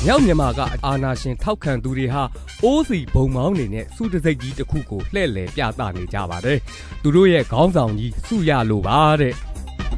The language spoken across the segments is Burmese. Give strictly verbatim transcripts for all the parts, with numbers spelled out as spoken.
မြောက်မြန်မာကအာဏာရှင်ထောက်ခံသူတွေဟာအိုးစီဘုံမောင်းနေနဲ့စုတစိတ်ကြီးတစ်ခုကိုလှည့်လည်ပြသနေကြပါတယ်။သူတို့ရဲ့ခေါင်းဆောင်ကြီးစုရလို့ပါတဲ့။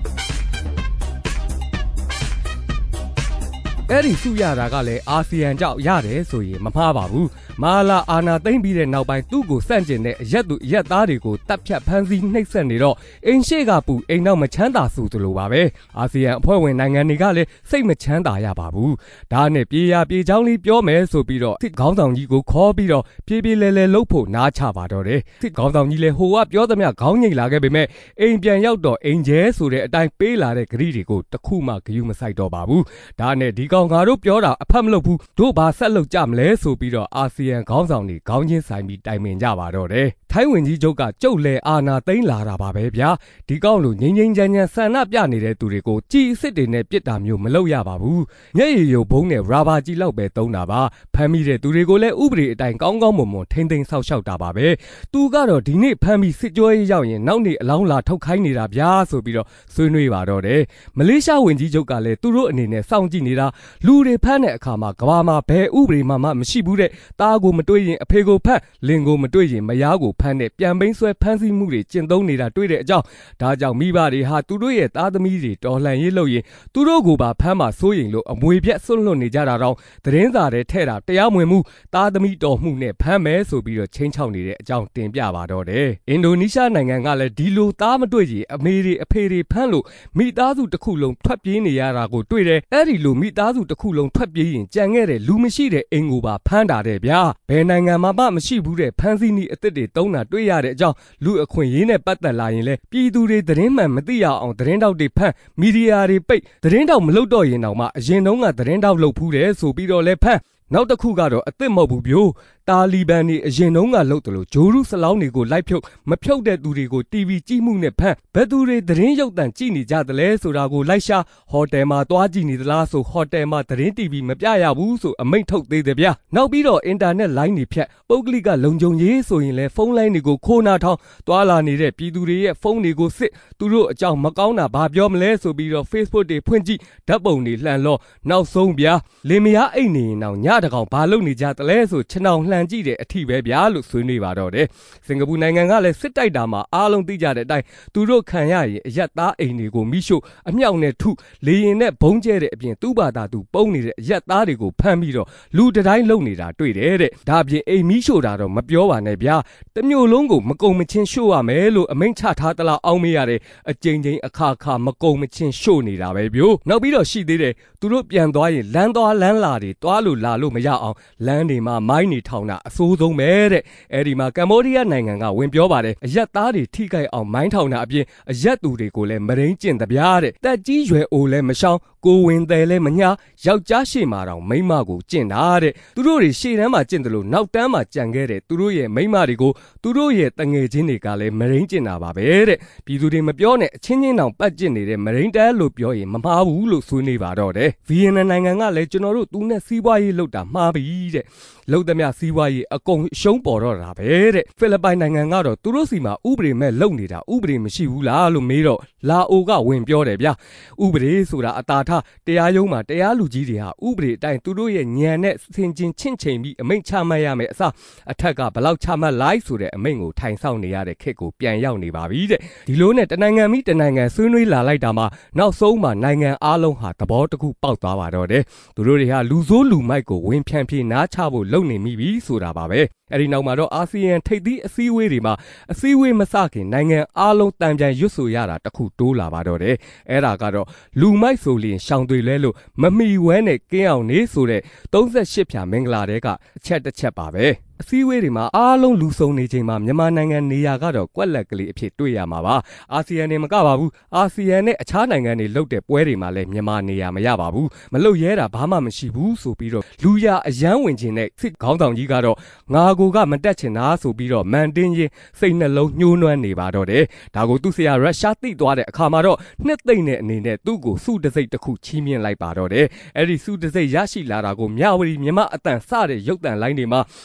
အဲ့ဒီစုရတာကလည်းအာဆီယံကြောင့်ရတယ်ဆိုရင်မမှားပါဘူး။မာလာအာနာသိမ့်ပြီးတဲ့နောက်ပိုင်းသူ့ကိုစန့်ကျင်တဲ့အရက်သူအရက်သားတွေကိုတပ်ဖြတ်ဖမ်းဆီးနှိပ်စက်နေတော့အင်းရှိကပူအိမ်နောက်မချမ်းသာစုသလိုပါပဲ။အာဆီယံအဖွဲ့ဝင်နိုင်ငံတွေကလည်းစိတ်မချမ်းသာရပါဘူး။ဒါနဲ့ပြေးရပြေးချောင်းလေးပြောမယ်ဆိုပြီးတော့စစ်ခေါင်းဆောင်ကြီးကိုခေါ်ပြီးတော့ပြေးပြေးလဲလဲလှုပ်ဖို့နားချပါတော့တယ်။စစ်ခေါင်းဆောင်ကြီးလည်းဟိုကပြောသမျှခေါင်းငိတ်လာခဲ့ပေမဲ့အိမ်ပြန်ရောက်တော့အိမ်ကျဲဆိုတဲ့အတိုင်းပေးလာတဲ့ဂရီတွေကိုတခုမှဂယုမဆိုင်တော့ပါဘူး။ဒါနဲ့ဒီကောင်ငါတို့ပြောတာအဖက်မလုပ်ဘူးတို့ဘာဆက်လုပ်ကြမလဲဆိုပြီးတော့အာဆီယံခေါင်းဆောင်တွေခေါင်းချင်းဆိုင်ပြီးတိုင်ပင်ကြပါတော့တယ်။ထိုင်းဝင်ကြီးချုပ်ကကျုပ်လေအာနာသိမ်းလာတာပါပဲဗျာဒီကောင်းလို့ငိမ့်ငိမ့်ချမ်းချမ်းဆန္ဒပြနေတဲ့သူတွေကိုကြည်အစ်စ်တွေနဲ့ပြစ်တာမျိုးမလုပ်ရပါဘူးမျက်ရည်ယိုဘုံနဲ့ရာဘာကြီးလောက်ပဲသုံးတာပါဖမ်းမိတဲ့သူတွေကိုလည်းဥပဒေအတိုင်းကောင်းကောင်းမွန်မွန်ထိမ့်သိမ်းဆောက်ရှောက်တာပါပဲသူကတော့ဒီနေ့ဖမ်းပြီးစစ်ကြောရေးရောက်ရင်နောက်နေ့အလောင်းလာထုတ်ခိုင်းနေတာဗျာဆိုပြီးတော့ဆွေးနွေးပါတော့တယ်မလေးရှားဝင်ကြီးချုပ်ကလည်းသူတို့အနေနဲ့စောင့်ကြည့်နေတာလူတွေဖမ်းတဲ့အခါမှာကဘာမှာဘယ်ဥပဒေမှမရှိဘူးတဲ့တားကိုမတွေ့ရင်အဖေကိုဖမ်းလင်ကိုမတွေ့ရင်မယားကိုဖမ်းတဲ့ပြန်ပိန်းဆွဲဖမ်းဆီးမှုတွေကျင့်သုံးနေတာတွေ့တဲ့အကြောင်းဒါကြောင့်မိဘတွေဟာသူတို့ရဲ့သားသမီးတွေတော်လှန်ရေးလုပ်ရင်သူတို့ကိုပါဖမ်းမှစိုးရင်လို့အမွေပြက်ဆွန့်လွတ်နေကြတာတော့သတင်းစာတွေထဲတာတရားမဝင်မှုသားသမီးတော်မှုနဲ့ဖမ်းမယ်ဆိုပြီးတော့ချင်းချောက်နေတဲ့အကြောင်းတင်ပြပါတော့တယ်အင်ဒိုနီးရှားနိုင်ငံကလည်းဒီလိုသားမတွေ့ရင်အမေတွေအဖေတွေဖမ်းလို့မိသားစုတစ်ခုလုံးထွက်ပြေးနေရတာကိုတွေ့တယ်အဲ့ဒီလိုမိသားစုတစ်ခုလုံးထွက်ပြေးရင်ကြံခဲ့တဲ့လူမရှိတဲ့အိမ်ကိုပါဖမ်းတာတဲ့ဗျာဘယ်နိုင်ငံမှာမှမရှိဘူးတဲ့ဖမ်းဆီးနည်းအသစ်တွေတုံးတာတွေ့ရတဲ့အကြောင်းလူအခွင့်အရေးနဲ့ပတ်သက်လာရင်လဲပြည်သူတွေသတင်းမှန်မသိရအောင်သတင်းတောက်တွေဖမ်းမီဒီယာတွေပိတ်သတင်းတောက်မလုပ်တော့ရင်တော့မှအရင်တုန်းကသတင်းတောက်လုပ်ဖူးတယ်ဆိုပြီးတော့လဲဖမ်းနောက်တစ်ခုကတော့အစ်စ်မဟုတ်ဘူးပြို့တာလီဘန်တွေအရင်တုန်းကလှုပ်တယ်လို့ဂျိုရုစလောင်းတွေကိုလိုက်ဖြုတ်မဖြုတ်တဲ့သူတွေကို တီဗီ ကြည့်မှုနဲ့ဖမ်းဘယ်သူတွေသတင်းရုပ်သံကြည့်နေကြသလဲဆိုတာကိုလိုက်ရှာဟိုတယ်မှာသွားကြည့်နေသလားဆိုဟိုတယ်မှာသတင်း တီဗီ မပြရဘူးဆိုအမိန့်ထုတ်သေးတယ်ဗျာနောက်ပြီးတော့အင်တာနက်လိုင်းတွေဖြတ်ပုဂ္ဂလိကလုံခြုံရေးဆိုရင်လဲဖုန်းလိုင်းတွေကိုခိုးနာထောင်းသွားလာနေတဲ့ပြည်သူတွေရဲ့ဖုန်းတွေကိုစစ်သူတို့အကြောင်းမကောင်းတာဘာပြောမလဲဆိုပြီးတော့ Facebook တွေဖွင့်ကြည့်ဓာတ်ပုံတွေလှန်လောနောက်ဆုံးဗျာလင်မယားအိတ်နေရင်တော့ညတကောင်ဘာလုပ်နေကြသလဲဆိုခြေနှောင်လှန်ကြည့်တဲ့အထိပဲဗျာလို့ဆွေးနွေးပါတော့တယ်စင်ကာပူနိုင်ငံကလည်းစစ်တိုက်တာမှာအားလုံးသိကြတဲ့အတိုင်းသူတို့ခံရရင်အရက်သားအိမ်တွေကိုမိရှို့အမြောက်နဲ့ထုလေရင်နဲ့ဘုံကျဲတဲ့အပြင်သူ့ဘာသာသူပုံနေတဲ့အရက်သားတွေကိုဖမ်းပြီးတော့လူတတိုင်းလုံနေတာတွေ့တယ်တဲ့ဒါအပြင်အိမ်မိရှို့တာတော့မပြောပါနဲ့ဗျာတမျိုးလုံးကိုမကုံမချင်းရှို့ရမယ်လို့အမိန့်ချထားသလားအောင်းမေးရတယ်အကြိမ်ကြိမ်အခါခါမကုံမချင်းရှို့နေတာပဲဗျို့နောက်ပြီးတော့ရှိသေးတယ်သူတို့ပြန်သွားရင်လမ်းသွားလမ်းလာတွေသွားလို့လာလို့မရအောင်လမ်းတွေမှာမိုင်းနေထောင်တာအဆိုးဆုံးပဲတဲ့အဲဒီမှာကမ္ဘောဒီးယားနိုင်ငံကဝင်ပြောပါတယ်အရက်သားတွေထိခိုက်အောင်မိုင်းထောင်တာအပြင်အရက်သူတွေကိုလည်းမရင်းကျင့်တပြားတဲ့တက်ကြီးရွယ်အိုလည်းမရှောင်ကိုဝင်တယ်လည်းမညာယောက်ျားရှေ့မှာတော့မိန်းမကိုကျင့်တာတဲ့သူတို့တွေရှေ့တန်းမှာကျင့်တယ်လို့နောက်တန်းမှာကြံခဲ့တဲ့သူတို့ရဲ့မိန်းမတွေကိုသူတို့ရဲ့တငယ်ချင်းတွေကလည်းမရင်းကျင့်တာပါပဲတဲ့ပြည်သူတွေမပြောနဲ့အချင်းချင်းတောင်ပတ်ကျင့်နေတဲ့မရင်းတဲလို့ပြောရင်မမှားဘူးလို့ဆွေးနွေးပါတော့တယ်ဗီယက်နမ်နိုင်ငံကလည်းကျွန်တော်တို့သူနဲ့စီးပွားရေးလုပ်တာမှားပြီတဲ့လုံသမျှစီးပွားရေးအကုန်ရှုံးပေါ်တော့တာပဲတဲ့ဖိလစ်ပိုင်နိုင်ငံကတော့သူတို့စီမှာဥပဒေမဲ့လုံနေတာဥပဒေမရှိဘူးလားလို့မေးတော့လာအိုကဝင်ပြောတယ်ဗျာဥပဒေဆိုတာအတားထားတရားရုံးမှာတရားလူကြီးတွေဟာဥပဒေအတိုင်းသူတို့ရဲ့ညံနဲ့ဆင်ကျင်ချင့်ချိန်ပြီးအမိန့်ချမှတ်ရမယ်အစားအထက်ကဘလောက်ချမှတ်လိုက်ဆိုတဲ့အမိန့်ကိုထိုင်ဆောင်နေရတဲ့ခက်ကိုပြန်ရောက်နေပါပြီတဲ့ဒီလိုနဲ့တနိုင်ငံမိတနိုင်ငံဆွေးနွေးလာလိုက်တာမှာနောက်ဆုံးမှာနိုင်ငံအားလုံးဟာသဘောတခုပေါက်သွားပါတော့တယ်သူတို့တွေဟာလူဆိုးလူမိုက်ကိုဝင်ဖြန့်ပြေးနားချဖို့လုပ်နေမိပြီဆိုတာပါပဲအဲဒီနောက်မှာတော့အာဆီယံထိပ်သီးအစည်းအဝေးတွေမှာအစည်းအဝေးမစခင်နိုင်ငံအားလုံးတန်ပြန်ရွတ်ဆိုရတာတခုတိုးလာပါတော့တယ်အဲ့ဒါကတော့လူမိုက်ဆိုလျင်ရှောင်တွေလဲလို့မမီဝဲနဲ့ကင်းအောင်နေဆိုတဲ့သုံးရှစ်ဖြာမင်္ဂလာတဲကအချက်တစ်ချက်ပါပဲအစည်းအဝေးတွေမှာအားလုံးလူစုံနေချိန်မှာမြန်မာနိုင်ငံနေရာကတော့ကွက်လက်ကလေးအဖြစ်တွေ့ရမှာပါအာဆီယံနေမကပါဘူးအာဆီယံနဲ့အခြားနိုင်ငံတွေလှုပ်တဲ့ပွဲတွေမှာလည်းမြန်မာနေရာမရပါဘူးမလှုပ်ရဲတာဘာမှမရှိဘူးဆိုပြီးတော့လူရအယမ်းဝင်ခြင်းနဲ့စစ်ခေါင်းဆောင်ကြီးကတော့ငါကိုကမတက်ချင်တာဆိုပြီးတော့မန်တင်းရင်စိတ်နှလုံးညှိုးနွမ်းနေပါတော့တယ်ဒါကိုသူ့ဆရာရုရှားသိသွားတဲ့အခါမှာတော့နှစ်သိမ့်တဲ့အနေနဲ့သူ့ကိုစုတစိတ်တစ်ခုချီးမြှင့်လိုက်ပါတော့တယ်အဲ့ဒီစုတစိတ်ရရှိလာတာကိုမြဝတီမြမအတန်စတဲ့ရုပ်တံလိုင်းတွေမှာဂုံ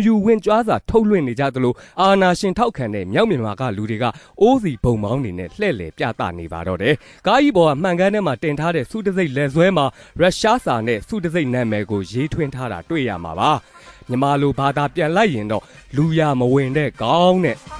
ယူဝင်ကြွားစာထုတ်လွှင့်နေကြသလိုအာနာရှင်ထောက်ခံတဲ့မြောက်မြန်မာကလူတွေကအိုးစီဘုံမောင်းနေနဲ့လှဲ့လေပြသနေပါတော့တယ်ကားကြီးပေါ်ကမှန်ကန်ထဲမှာတင်ထားတဲ့စုတစိတ်လက်ဆွဲမှာရုရှားစာနဲ့စုတစိတ်နာမည်ကိုရေးထွင်းထားတာတွေ့ရမှာပါမြန်မာလိုဘာသာပြန်လိုက်ရင်တော့လူရမဝင်တဲ့ကောင်းတဲ့